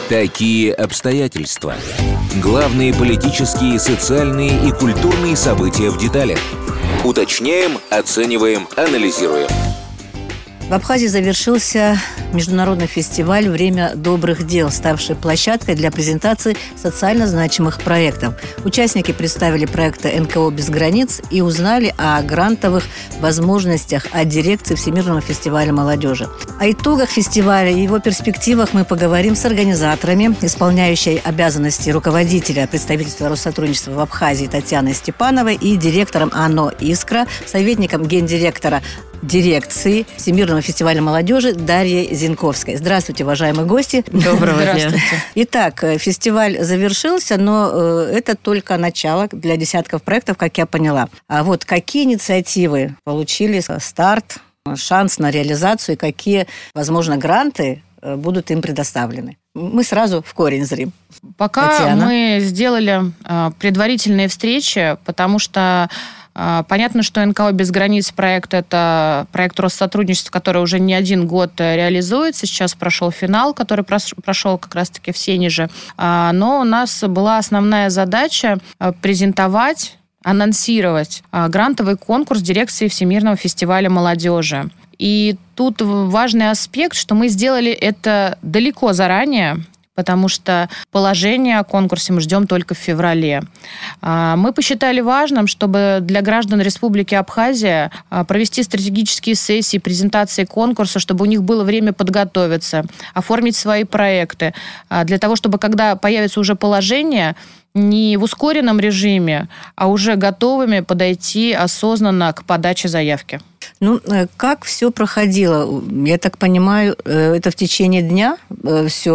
Такие обстоятельства. Главные политические, социальные и культурные события в деталях. Уточняем, оцениваем, анализируем. В Абхазии завершился международный фестиваль «Время добрых дел», ставший площадкой для презентации социально значимых проектов. Участники представили проекты НКО «Без границ» и узнали о грантовых возможностях от дирекции Всемирного фестиваля молодежи. О итогах фестиваля и его перспективах мы поговорим с организаторами, исполняющей обязанности руководителя представительства Россотрудничества в Абхазии Татьяной Степановой и директором АНО «Искра», советником гендиректора дирекции Всемирного фестиваля молодежи Дарьей Зинковской. Здравствуйте, уважаемые гости. Доброго дня. Итак, фестиваль завершился, но это только начало для десятков проектов, как я поняла. А вот какие инициативы получили старт, шанс на реализацию и какие, возможно, гранты будут им предоставлены? Мы сразу в корень зрим. Пока Татьяна. мы сделали предварительные встречи, потому что понятно, что НКО «Без границ» проект – это проект Россотрудничества, который уже не один год реализуется. Сейчас прошел финал, который прошел как раз-таки в Сенеже. Но у нас была основная задача презентовать, анонсировать грантовый конкурс дирекции Всемирного фестиваля молодежи. И тут важный аспект, что мы сделали это далеко заранее, потому что положение о конкурсе мы ждем только в феврале. Мы посчитали важным, чтобы для граждан Республики Абхазия провести стратегические сессии, презентации конкурса, чтобы у них было время подготовиться, оформить свои проекты, для того, чтобы когда появится уже положение, не в ускоренном режиме, а уже готовыми подойти осознанно к подаче заявки. Ну, как все проходило? Я так понимаю, это в течение дня все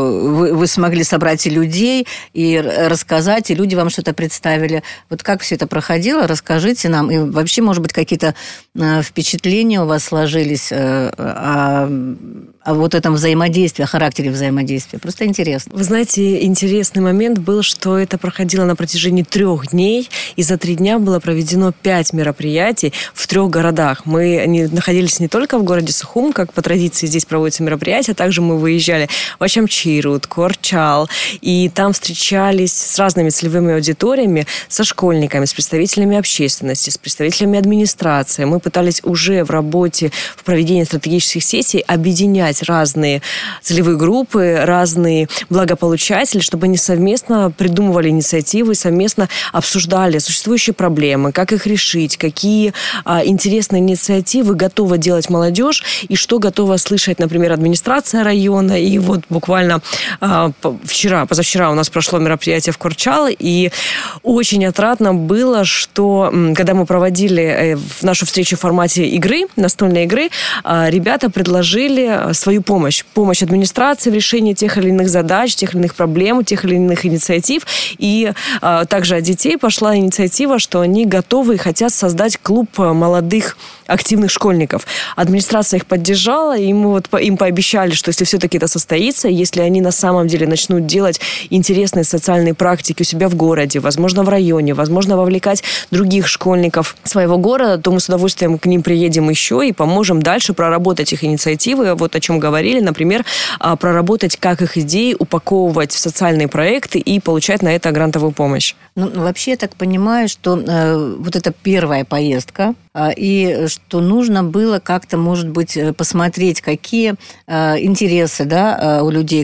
вы смогли собрать и людей, и рассказать, и люди вам что-то представили. Вот как все это проходило? Расскажите нам. И вообще, может быть, какие-то впечатления у вас сложились о вот этом взаимодействии, о характере взаимодействия? Просто интересно. Вы знаете, интересный момент был, что это проходило на протяжении 3 дней, и за 3 дня было проведено 5 мероприятий в 3 городах. Мы находились не только в городе Сухум, как по традиции здесь проводятся мероприятия, также мы выезжали в Ачамчирут, Корчал, и там встречались с разными целевыми аудиториями, со школьниками, с представителями общественности, с представителями администрации. Мы пытались уже в работе, в проведении стратегических сессий объединять разные целевые группы, разные благополучатели, чтобы они совместно придумывали инициативы, совместно обсуждали существующие проблемы, как их решить, какие интересные инициативы готова делать молодежь и что готова слышать, например, администрация района. И вот буквально позавчера у нас прошло мероприятие в Корчал, и очень отрадно было, что когда мы проводили нашу встречу в формате игры, настольной игры, ребята предложили свою помощь администрации в решении тех или иных задач, тех или иных проблем, тех или иных инициатив. И также от детей пошла инициатива, что они готовы и хотят создать клуб молодых активных школьников. Администрация их поддержала, и мы им пообещали, что если все-таки это состоится, если они на самом деле начнут делать интересные социальные практики у себя в городе, возможно, в районе, возможно, вовлекать других школьников своего города, то мы с удовольствием к ним приедем еще и поможем дальше проработать их инициативы, вот о чем говорили, например, проработать, как их идеи упаковывать в социальные проекты и получать на это грантовую помощь. Ну, вообще, я так понимаю, что вот это первая поездка, и что нужно было как-то, может быть, посмотреть, какие интересы, да, у людей,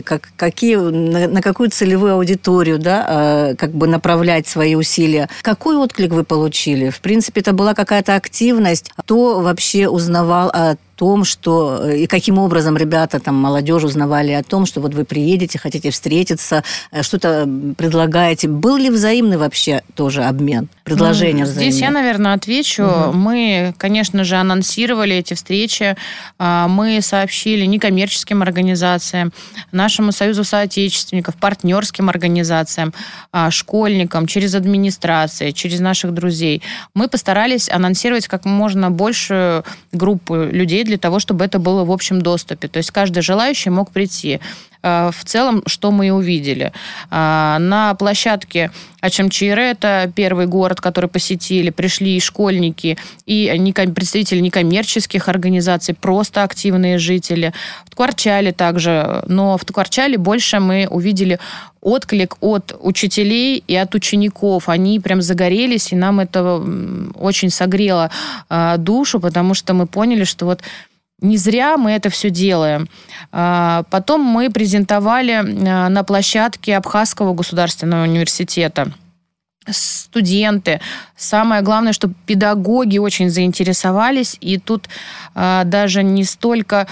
на какую целевую аудиторию, да, как бы направлять свои усилия. Какой отклик вы получили? В принципе, это была какая-то активность. Кто вообще узнавал о том, что и каким образом ребята, там, молодежь узнавали о том, что вот вы приедете, хотите встретиться, что-то предлагаете. Был ли взаимный вообще тоже обмен, предложения взаимные? Здесь я, наверное, отвечу. Мы, конечно же, анонсировали эти встречи. Мы сообщили некоммерческим организациям, нашему Союзу соотечественников, партнерским организациям, школьникам, через администрации, через наших друзей. Мы постарались анонсировать как можно большую группу людей для того, чтобы это было в общем доступе. То есть каждый желающий мог прийти. в целом, что мы и увидели. На площадке Ачамчаиры, это первый город, который посетили, пришли и школьники, и представители некоммерческих организаций, просто активные жители. В Ткварчале также, но в Ткварчале больше мы увидели отклик от учителей и от учеников. Они прям загорелись, и нам это очень согрело душу, потому что мы поняли, что вот не зря мы это все делаем. Потом мы презентовали на площадке Абхазского государственного университета. Студенты. Самое главное, что педагоги очень заинтересовались. И тут даже не столько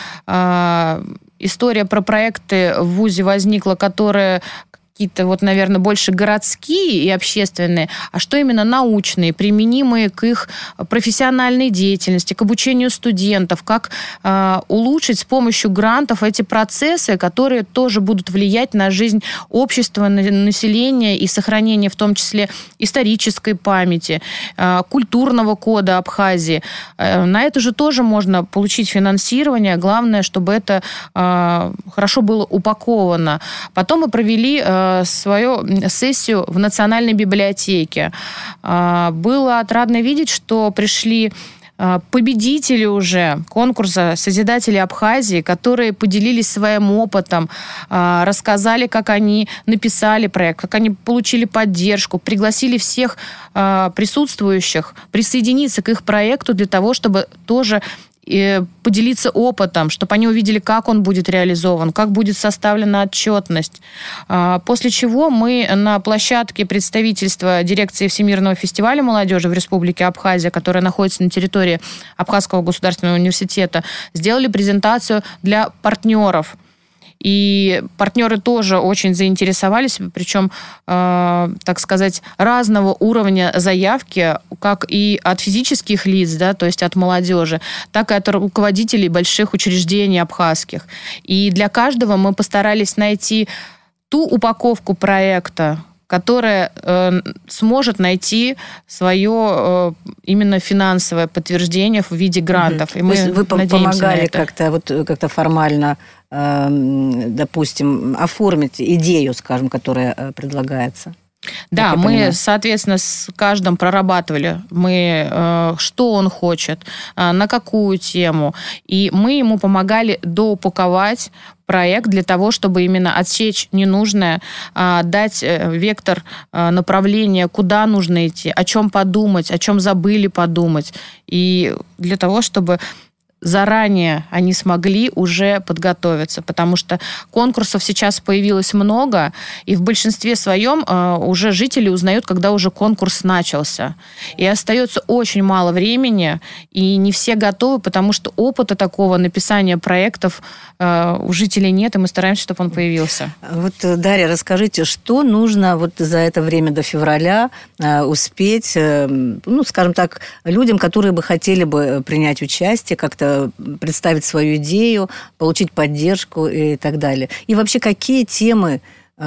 история про проекты в ВУЗе возникла, которые какие-то, вот, наверное, больше городские и общественные, а что именно научные, применимые к их профессиональной деятельности, к обучению студентов, как улучшить с помощью грантов эти процессы, которые тоже будут влиять на жизнь общества, населения и сохранение в том числе исторической памяти, культурного кода Абхазии. На это же тоже можно получить финансирование. Главное, чтобы это хорошо было упаковано. Потом мы провели свою сессию в Национальной библиотеке. Было отрадно видеть, что пришли победители уже конкурса «Созидатели Абхазии», которые поделились своим опытом, рассказали, как они написали проект, как они получили поддержку, пригласили всех присутствующих присоединиться к их проекту для того, чтобы тоже поделиться опытом, чтобы они увидели, как он будет реализован, как будет составлена отчетность. После чего мы на площадке представительства дирекции Всемирного фестиваля молодежи в Республике Абхазия, которая находится на территории Абхазского государственного университета, сделали презентацию для партнеров. И партнеры тоже очень заинтересовались, причем, так сказать, разного уровня заявки, как и от физических лиц, да, то есть от молодежи, так и от руководителей больших учреждений абхазских. И для каждого мы постарались найти ту упаковку проекта, которая сможет найти свое именно финансовое подтверждение в виде грантов. И мы вы помогали как-то формально, допустим, оформить идею, скажем, которая предлагается? Да, мы, соответственно, с каждым прорабатывали, что он хочет, на какую тему. И мы ему помогали доупаковать проект для того, чтобы именно отсечь ненужное, дать вектор направления, куда нужно идти, о чем подумать, о чем забыли подумать. И для того, чтобы заранее они смогли уже подготовиться, потому что конкурсов сейчас появилось много, и в большинстве своем уже жители узнают, когда уже конкурс начался. И остается очень мало времени, и не все готовы, потому что опыта такого написания проектов у жителей нет, и мы стараемся, чтобы он появился. Вот, Дарья, расскажите, что нужно вот за это время до февраля успеть, скажем так, людям, которые бы хотели бы принять участие, как-то представить свою идею, получить поддержку и так далее. И вообще, какие темы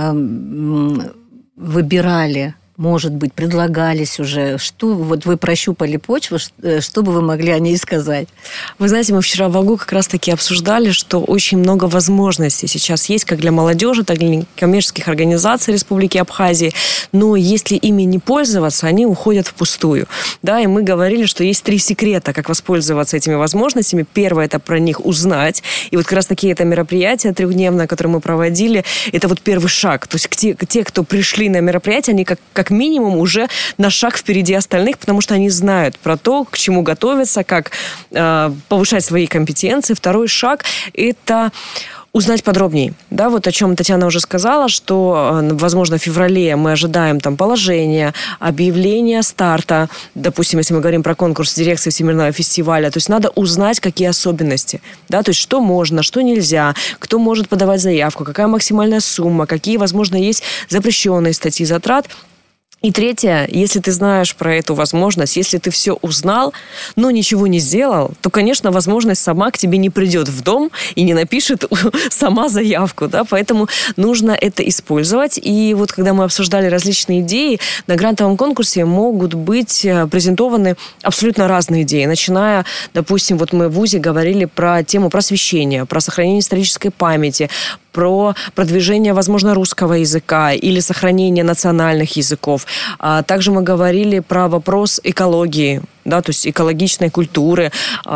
выбирали, может быть, предлагались уже? Что вот вы прощупали почву, что бы вы могли о ней сказать? Вы знаете, мы вчера в АГУ как раз-таки обсуждали, что очень много возможностей сейчас есть как для молодежи, так и для коммерческих организаций Республики Абхазии, но если ими не пользоваться, они уходят впустую. Да, и мы говорили, что есть 3 секрета, как воспользоваться этими возможностями. Первое – это про них узнать. И вот как раз-таки это мероприятие 3-дневное, которое мы проводили, это вот первый шаг. То есть те, кто пришли на мероприятие, они как минимум уже на шаг впереди остальных, потому что они знают про то, к чему готовиться, как повышать свои компетенции. Второй шаг – это узнать подробнее. Да, вот о чем Татьяна уже сказала, что, возможно, в феврале мы ожидаем там положения, объявления старта, допустим, если мы говорим про конкурс дирекции Всемирного фестиваля, то есть надо узнать, какие особенности, да, то есть что можно, что нельзя, кто может подавать заявку, какая максимальная сумма, какие, возможно, есть запрещенные статьи затрат. И третье, если ты знаешь про эту возможность, если ты все узнал, но ничего не сделал, то, конечно, возможность сама к тебе не придет в дом и не напишет сама заявку, да, поэтому нужно это использовать. И вот когда мы обсуждали различные идеи, на грантовом конкурсе могут быть презентованы абсолютно разные идеи, начиная, допустим, вот мы в ВУЗе говорили про тему просвещения, про сохранение исторической памяти, про продвижение, возможно, русского языка или сохранение национальных языков. Также мы говорили про вопрос экологии, да, то есть экологичной культуры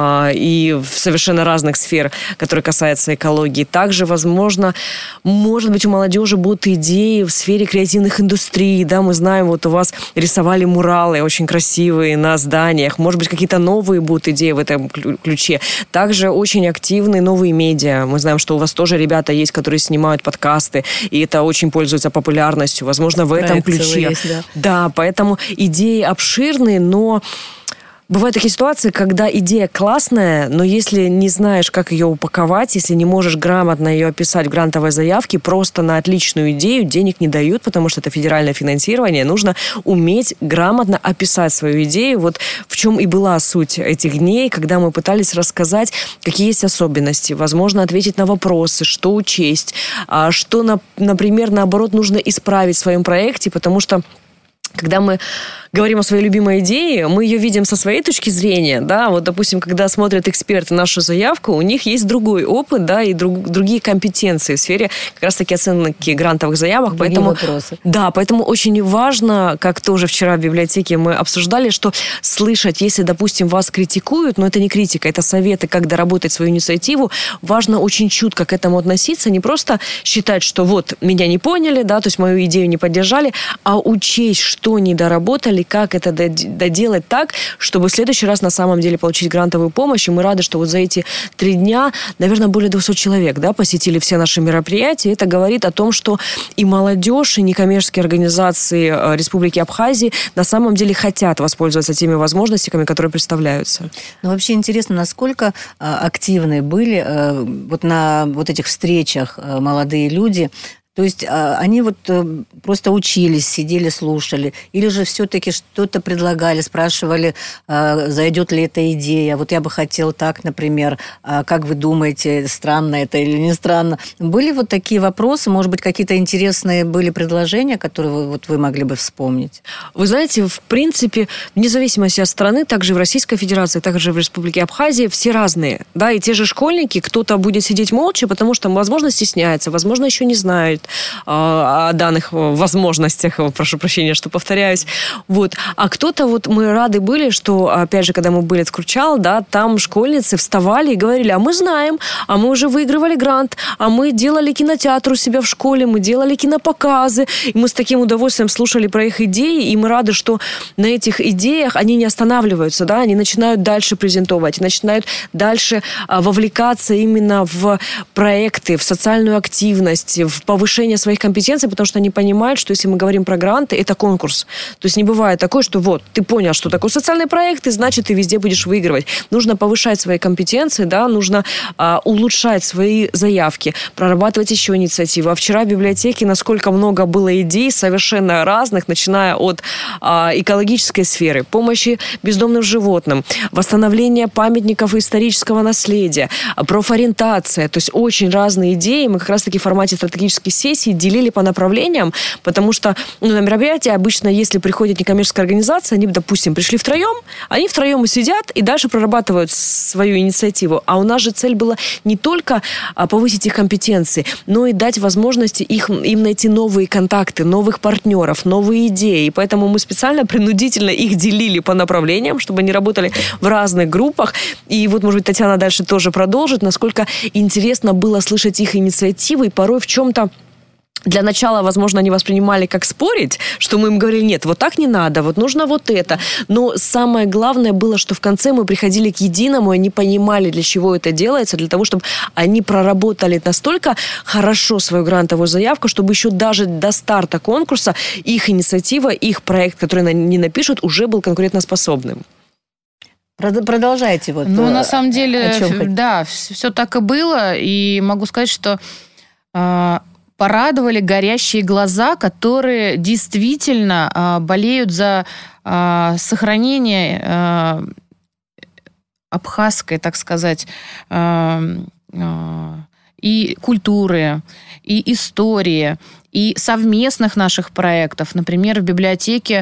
и в совершенно разных сфер, которые касаются экологии. Также, возможно, может быть, у молодежи будут идеи в сфере креативных индустрий. Да, мы знаем, вот у вас рисовали муралы очень красивые на зданиях. Может быть, какие-то новые будут идеи в этом ключе. Также очень активны новые медиа. Мы знаем, что у вас тоже ребята есть, которые снимают подкасты, и это очень пользуется популярностью. Возможно, в этом ключе. Есть, да. Да, поэтому идеи обширные, но бывают такие ситуации, когда идея классная, но если не знаешь, как ее упаковать, если не можешь грамотно ее описать в грантовой заявке, просто на отличную идею денег не дают, потому что это федеральное финансирование. Нужно уметь грамотно описать свою идею. Вот в чем и была суть этих дней, когда мы пытались рассказать, какие есть особенности, возможно, ответить на вопросы, что учесть, что, например, наоборот, нужно исправить в своем проекте, потому что когда мы говорим о своей любимой идее, мы ее видим со своей точки зрения, да, вот, допустим, когда смотрят эксперты нашу заявку, у них есть другой опыт, да, и другие компетенции в сфере как раз-таки оценки грантовых заявок, поэтому, да, поэтому очень важно, как тоже вчера в библиотеке мы обсуждали, что слышать, если, допустим, вас критикуют, но это не критика, это советы, как доработать свою инициативу, важно очень чутко к этому относиться, не просто считать, что вот, меня не поняли, да, то есть мою идею не поддержали, а учесть, что не доработали, как это доделать так, чтобы в следующий раз на самом деле получить грантовую помощь. И мы рады, что вот за эти 3 дня, наверное, более 200 человек, да, посетили все наши мероприятия. Это говорит о том, что и молодежь, и некоммерческие организации Республики Абхазия на самом деле хотят воспользоваться теми возможностями, которые представляются. Ну, вообще интересно, насколько активны были вот на вот этих встречах молодые люди. То есть они вот просто учились, сидели, слушали, или же все-таки что-то предлагали, спрашивали, зайдет ли эта идея. Вот я бы хотел так, например, как вы думаете, странно это или не странно? Были вот такие вопросы, может быть, какие-то интересные были предложения, которые вы могли бы вспомнить? Вы знаете, в принципе, вне зависимости от страны, также в Российской Федерации, также в Республике Абхазия, все разные. Да, и те же школьники, кто-то будет сидеть молча, потому что, возможно, стесняется, возможно, еще не знает о данных возможностях, прошу прощения, что повторяюсь. Вот. А кто-то, вот мы рады были, что, опять же, когда мы были в Кручал, да, там школьницы вставали и говорили, а мы знаем, а мы уже выигрывали грант, а мы делали кинотеатр у себя в школе, мы делали кинопоказы, и мы с таким удовольствием слушали про их идеи, и мы рады, что на этих идеях они не останавливаются, да, они начинают дальше презентовать, начинают дальше вовлекаться именно в проекты, в социальную активность, в повышение своих компетенций, потому что они понимают, что если мы говорим про гранты, это конкурс. То есть не бывает такое, что вот, ты понял, что такое социальный проект, и значит, ты везде будешь выигрывать. Нужно повышать свои компетенции, да, нужно улучшать свои заявки, прорабатывать еще инициативы. А вчера в библиотеке насколько много было идей совершенно разных, начиная от экологической сферы, помощи бездомным животным, восстановления памятников и исторического наследия, профориентация. То есть очень разные идеи. Мы как раз-таки в формате стратегических сессий делили по направлениям, потому что на мероприятие обычно, если приходит некоммерческая организация, они, допустим, пришли втроем, они втроем и сидят, и дальше прорабатывают свою инициативу. А у нас же цель была не только повысить их компетенции, но и дать возможности им найти новые контакты, новых партнеров, новые идеи. И поэтому мы специально, принудительно их делили по направлениям, чтобы они работали в разных группах. И вот, может быть, Татьяна дальше тоже продолжит, насколько интересно было слышать их инициативы, и порой в чем-то для начала, возможно, они воспринимали как спорить, что мы им говорили, нет, вот так не надо, вот нужно вот это. Но самое главное было, что в конце мы приходили к единому, и они понимали, для чего это делается, для того, чтобы они проработали настолько хорошо свою грантовую заявку, чтобы еще даже до старта конкурса их инициатива, их проект, который они напишут, уже был конкурентоспособным. Продолжайте. Вот, на самом деле, да, все так и было. И могу сказать, что порадовали горящие глаза, которые действительно болеют за сохранение абхазской, так сказать, и культуры, и истории, и совместных наших проектов. Например, в библиотеке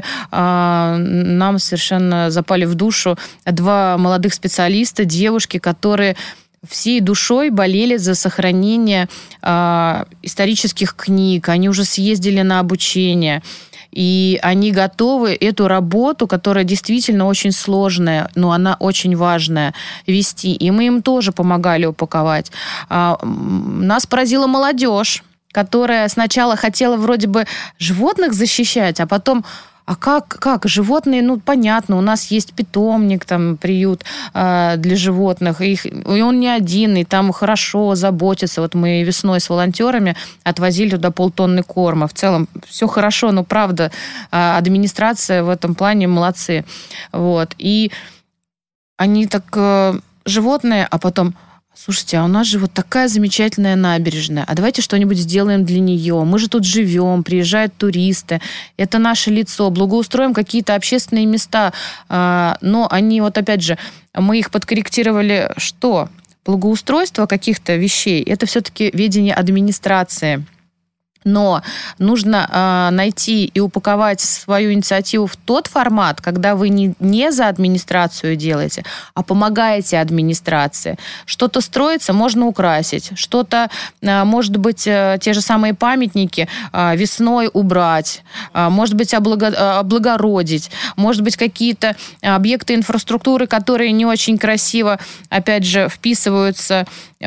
нам совершенно запали в душу 2 молодых специалиста, девушки, которые всей душой болели за сохранение исторических книг. Они уже съездили на обучение. И они готовы эту работу, которая действительно очень сложная, но она очень важная, вести. И мы им тоже помогали упаковать. Нас поразила молодежь, которая сначала хотела вроде бы животных защищать, а потом... А как? Животные, понятно, у нас есть питомник, там, приют для животных, и он не один, и там хорошо заботятся. Вот мы весной с волонтерами отвозили туда 500 тонн корма. В целом все хорошо, но правда, администрация в этом плане молодцы. Вот. И они так животные, а потом... Слушайте, а у нас же вот такая замечательная набережная, а давайте что-нибудь сделаем для нее. Мы же тут живем, приезжают туристы, это наше лицо, благоустроим какие-то общественные места. Но они, вот опять же, мы их подкорректировали, что? Благоустройство каких-то вещей, это все-таки ведение администрации. Но нужно найти и упаковать свою инициативу в тот формат, когда вы не за администрацию делаете, а помогаете администрации. Что-то строится, можно украсить. Что-то, может быть, те же самые памятники весной убрать. Может быть, облагородить. Может быть, какие-то объекты инфраструктуры, которые не очень красиво, опять же, вписываются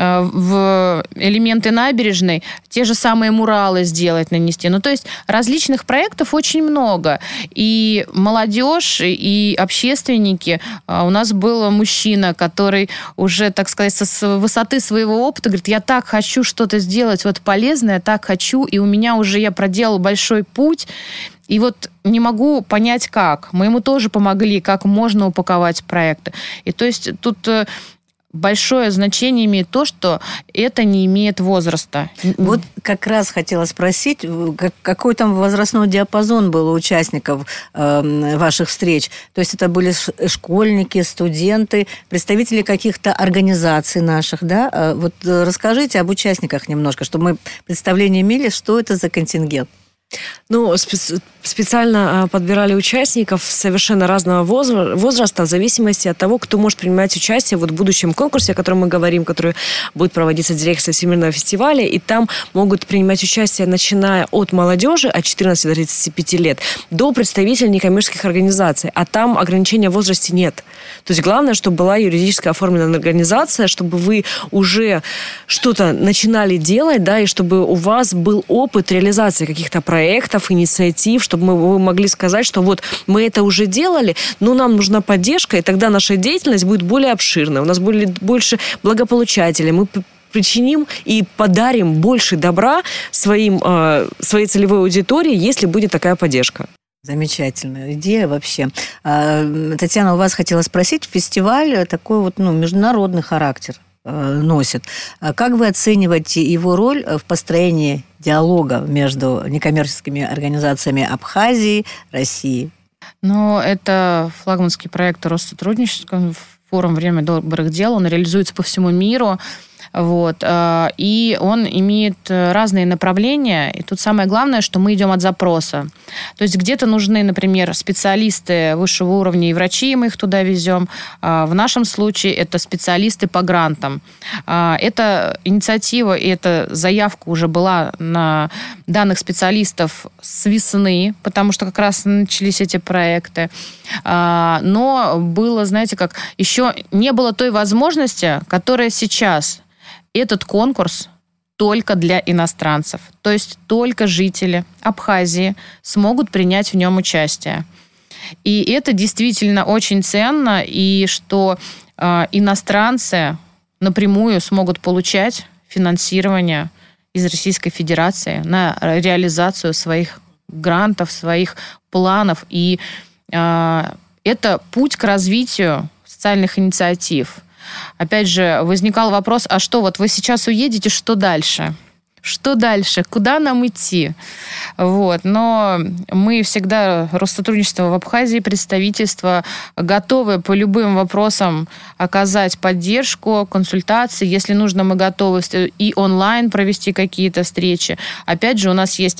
в элементы набережной, те же самые муралы сделать, нанести. То есть различных проектов очень много. И молодежь, и общественники. У нас был мужчина, который уже, так сказать, с высоты своего опыта говорит, я так хочу что-то сделать вот полезное, так хочу, и у меня уже я проделал большой путь, и вот не могу понять, как. Мы ему тоже помогли, как можно упаковать проекты. И то есть тут... большое значение имеет то, что это не имеет возраста. Вот как раз хотела спросить, какой там возрастной диапазон был у участников ваших встреч? То есть это были школьники, студенты, представители каких-то организаций наших, да? Вот расскажите об участниках немножко, чтобы мы представление имели, что это за контингент. Специально подбирали участников совершенно разного возраста в зависимости от того, кто может принимать участие в будущем конкурсе, о котором мы говорим, который будет проводиться в дирекции Всемирного фестиваля. И там могут принимать участие, начиная от молодежи от 14 до 35 лет до представителей некоммерческих организаций. А там ограничения в возрасте нет. То есть главное, чтобы была юридически оформлена организация, чтобы вы уже что-то начинали делать, да, и чтобы у вас был опыт реализации каких-то проектов, инициатив, чтобы вы могли сказать, что вот мы это уже делали, но нам нужна поддержка, и тогда наша деятельность будет более обширной. У нас будет больше благополучателей. Мы причиним и подарим больше добра своей целевой аудитории, если будет такая поддержка. Замечательная идея вообще. Татьяна, у вас хотела спросить, фестиваль такой международный характер носит. Как вы оцениваете его роль в построении диалога между некоммерческими организациями Абхазии, России? Это флагманский проект Россотрудничества, форум «Время добрых дел». Он реализуется по всему миру. И он имеет разные направления. И тут самое главное, что мы идем от запроса. То есть где-то нужны, например, специалисты высшего уровня и врачи, мы их туда везем. В нашем случае это специалисты по грантам. Эта инициатива и эта заявка уже была на данных специалистов с весны, потому что как раз начались эти проекты. Но было, еще не было той возможности, которая сейчас. Этот конкурс только для иностранцев. То есть только жители Абхазии смогут принять в нем участие. И это действительно очень ценно, и что иностранцы напрямую смогут получать финансирование из Российской Федерации на реализацию своих грантов, своих планов. И это путь к развитию социальных инициатив. Опять же, возникал вопрос, а что, вы сейчас уедете, что дальше? Что дальше? Куда нам идти? Но мы всегда, Россотрудничество в Абхазии, представительство, готовы по любым вопросам оказать поддержку, консультации. Если нужно, мы готовы и онлайн провести какие-то встречи. Опять же, у нас есть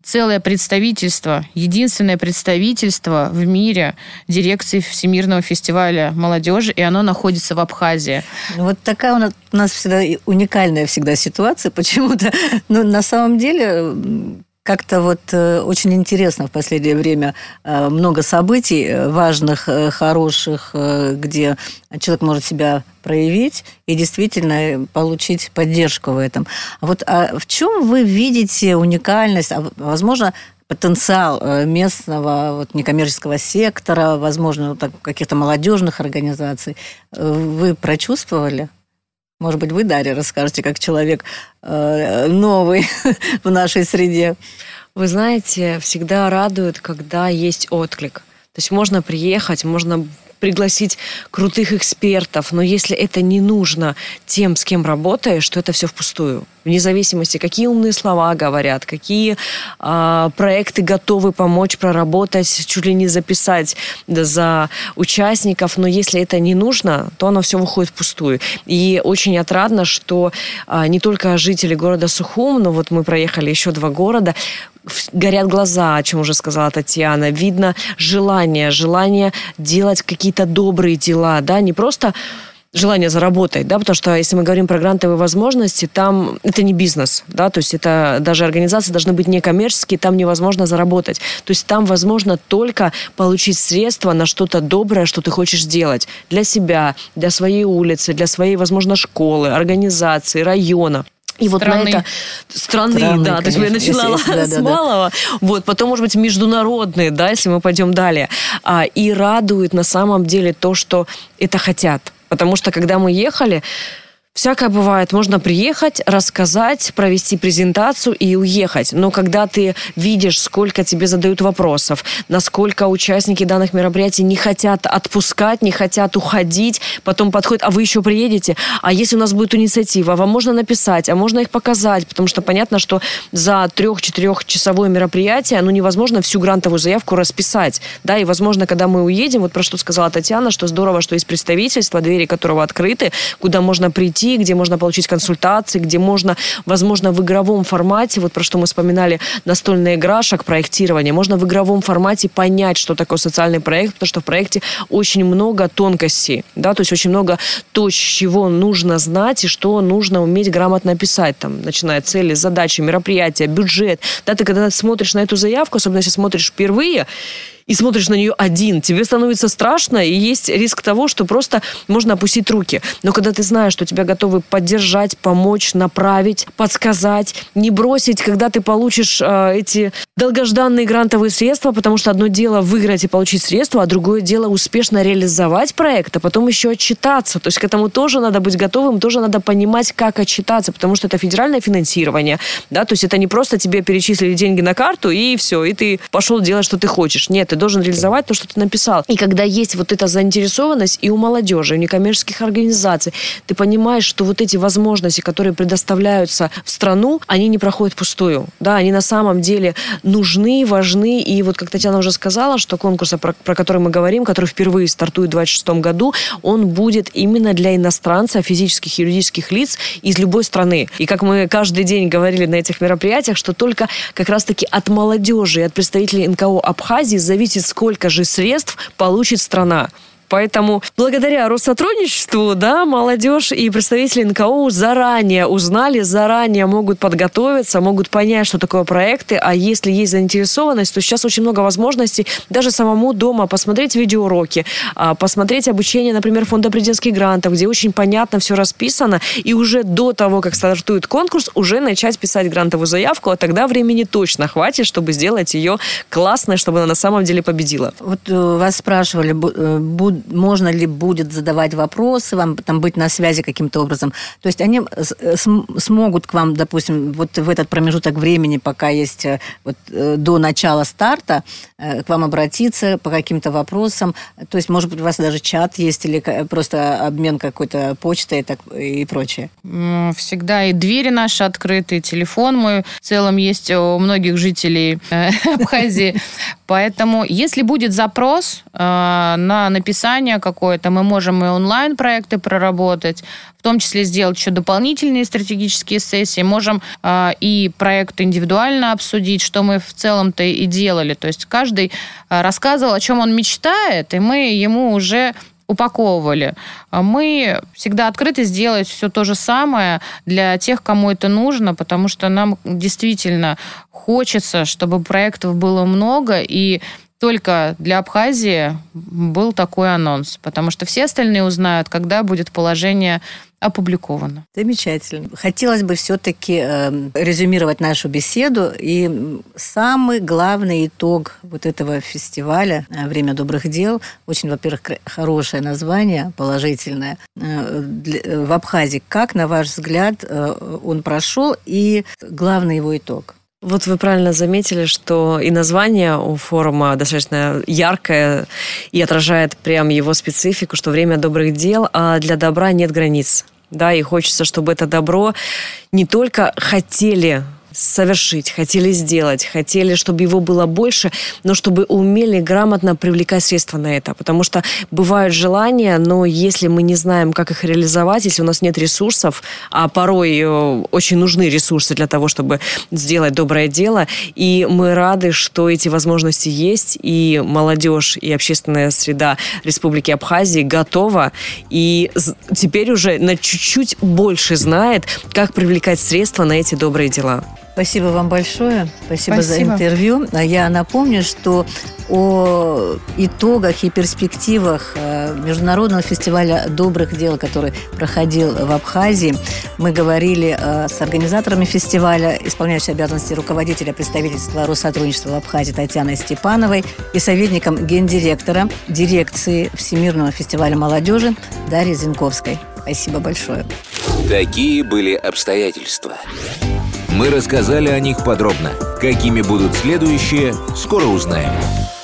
целое представительство, единственное представительство в мире дирекции Всемирного фестиваля молодежи, и оно находится в Абхазии. Вот такая у нас всегда уникальная ситуация почему-то. Но на самом деле как-то очень интересно в последнее время много событий важных, хороших, где человек может себя проявить и действительно получить поддержку в этом. А в чем вы видите уникальность, возможно, потенциал местного некоммерческого сектора, возможно, каких-то молодежных организаций? Вы прочувствовали? Может быть, вы, Дарья, расскажете, как человек новый в нашей среде. Вы знаете, всегда радует, когда есть отклик. То есть можно приехать, можно пригласить крутых экспертов, но если это не нужно тем, с кем работаешь, то это все впустую. Вне зависимости, какие умные слова говорят, какие проекты готовы помочь проработать, чуть ли не записать за участников, но если это не нужно, то оно все выходит впустую. И очень отрадно, что не только жители города Сухум, но мы проехали еще 2 города, горят глаза, о чем уже сказала Татьяна. Видно желание делать какие-то добрые дела, да, не просто желание заработать, да, потому что если мы говорим про грантовые возможности, там это не бизнес, да, то есть это даже организации должны быть некоммерческие, там невозможно заработать. То есть там возможно только получить средства на что-то доброе, что ты хочешь сделать для себя, для своей улицы, для своей, возможно, школы, организации, района. И страны. На это страны, да, конечно, то есть я начинала с малого, потом, может быть, международные, да, если мы пойдем далее. И радует на самом деле то, что это хотят. Потому что, когда мы ехали, всякое бывает. Можно приехать, рассказать, провести презентацию и уехать. Но когда ты видишь, сколько тебе задают вопросов, насколько участники данных мероприятий не хотят отпускать, не хотят уходить, потом подходят, а вы еще приедете? А если у нас будет инициатива, вам можно написать, а можно их показать? Потому что понятно, что за 3-4-часовое мероприятие невозможно всю грантовую заявку расписать. Да, и, возможно, когда мы уедем, про что сказала Татьяна, что здорово, что есть представительство, двери которого открыты, куда можно прийти, где можно получить консультации, где можно, возможно, в игровом формате, про что мы вспоминали, настольная игра, шаг проектирования, можно в игровом формате понять, что такое социальный проект, потому что в проекте очень много тонкостей, да, то есть очень много то, чего нужно знать и что нужно уметь грамотно описать, начиная цели, задачи, мероприятия, бюджет. Да, ты когда смотришь на эту заявку, особенно если смотришь впервые, и смотришь на нее один, тебе становится страшно, и есть риск того, что просто можно опустить руки. Но когда ты знаешь, что тебя готовы поддержать, помочь, направить, подсказать, не бросить, когда ты получишь эти долгожданные грантовые средства, потому что одно дело выиграть и получить средства, а другое дело успешно реализовать проект, а потом еще отчитаться. То есть к этому тоже надо быть готовым, тоже надо понимать, как отчитаться, потому что это федеральное финансирование, да, то есть это не просто тебе перечислили деньги на карту и все, и ты пошел делать, что ты хочешь. Нет, ты должен реализовать то, что ты написал. И когда есть эта заинтересованность и у молодежи, и у некоммерческих организаций, ты понимаешь, что эти возможности, которые предоставляются в страну, они не проходят впустую. Да, они на самом деле нужны, важны. И как Татьяна уже сказала, что конкурс, про который мы говорим, который впервые стартует в 2026 году, он будет именно для иностранцев, физических и юридических лиц из любой страны. И как мы каждый день говорили на этих мероприятиях, что только как раз-таки от молодежи и от представителей НКО Абхазии зависит, сколько же средств получит страна. Поэтому благодаря Россотрудничеству, да, молодежь и представители НКО заранее узнали, заранее могут подготовиться, могут понять, что такое проекты, а если есть заинтересованность, то сейчас очень много возможностей даже самому дома посмотреть видеоуроки, посмотреть обучение, например, фонда президентских грантов, где очень понятно все расписано, и уже до того, как стартует конкурс, уже начать писать грантовую заявку, а тогда времени точно хватит, чтобы сделать ее классной, чтобы она на самом деле победила. Вас спрашивали, можно ли будет задавать вопросы, вам быть на связи каким-то образом. То есть они смогут к вам, допустим, в этот промежуток времени, пока есть до начала старта, к вам обратиться по каким-то вопросам. То есть, может быть, у вас даже чат есть или просто обмен какой-то почтой и прочее? Всегда и двери наши открыты, и телефон мой в целом есть у многих жителей Абхазии. Поэтому, если будет запрос на написание какое-то, мы можем и онлайн-проекты проработать, в том числе сделать еще дополнительные стратегические сессии, можем и проект индивидуально обсудить, что мы в целом-то и делали. То есть каждый рассказывал, о чем он мечтает, и мы ему уже упаковывали. Мы всегда открыты сделать все то же самое для тех, кому это нужно, потому что нам действительно хочется, чтобы проектов было много, и только для Абхазии был такой анонс, потому что все остальные узнают, когда будет положение опубликовано. Замечательно. Хотелось бы все-таки резюмировать нашу беседу. И самый главный итог вот этого фестиваля «Время добрых дел», очень, во-первых, хорошее название, положительное, в Абхазии. Как, на ваш взгляд, он прошел и главный его итог? Вот вы правильно заметили, что и название у форума достаточно яркое и отражает прям его специфику, что время добрых дел, а для добра нет границ. Да, и хочется, чтобы это добро не только хотели совершить, хотели сделать, хотели, чтобы его было больше, но чтобы умели грамотно привлекать средства на это. Потому что бывают желания, но если мы не знаем, как их реализовать, если у нас нет ресурсов, а порой очень нужны ресурсы для того, чтобы сделать доброе дело, и мы рады, что эти возможности есть, и молодежь, и общественная среда Республики Абхазия готова, и теперь уже на чуть-чуть больше знает, как привлекать средства на эти добрые дела. Спасибо вам большое. Спасибо за интервью. Я напомню, что о итогах и перспективах Международного фестиваля добрых дел, который проходил в Абхазии, мы говорили с организаторами фестиваля, исполняющей обязанности руководителя представительства Россотрудничества в Абхазии Татьяной Степановой и советником гендиректора дирекции Всемирного фестиваля молодежи Дарьей Зинковской. Спасибо большое. Такие были обстоятельства. Мы рассказали о них подробно. Какими будут следующие, скоро узнаем.